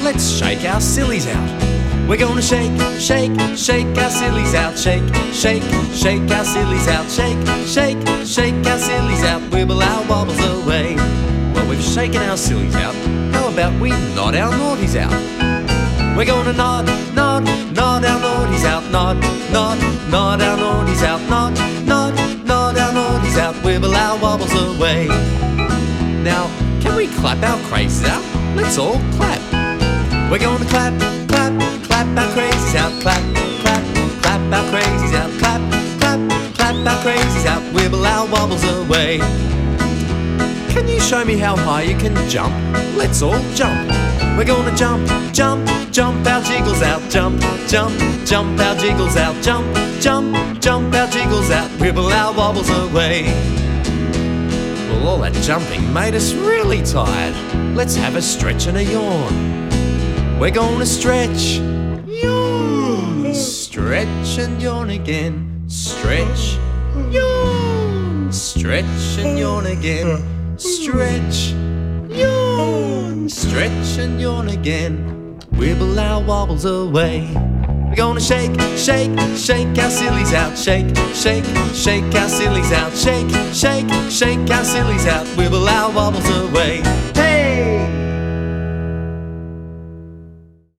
let's shake our sillies out. We're gonna shake, shake, shake our sillies out. Shake, shake, shake our sillies out. Shake, shake, shake our sillies out. Wibble our wobbles away. Well, we've shaken our sillies out. How about we nod our naughties out? We're gonna nod, nod, nod our naughties out. Nod, nod, nod our naughties out. Nod, nod, nod our naughties out. Wibble our wobbles away. Now, can we clap our crazies out? Let's all clap. We're gonna clap, clap, clap our crazies out. Clap, clap, clap our crazies out. Clap, clap, clap our crazies out. Wibble our wobbles away. Can you show me how high you can jump? Let's all jump. We're gonna jump, jump, jump our jiggles out. Jump, jump, jump our jiggles out. Jump, jump, jump our jiggles out. Wibble our wobbles away. Well, all that jumping made us really tired. Let's have a stretch and a yawn. We're gonna stretch, yawn, stretch and yawn again. Stretch, yawn, stretch and yawn again. Stretch, yawn, stretch and yawn again. Wibble our wobbles away. We're gonna shake, shake, shake our sillies out. Shake, shake, shake our sillies out. Shake, shake, shake our sillies out. Wibble our wobbles away. Hey!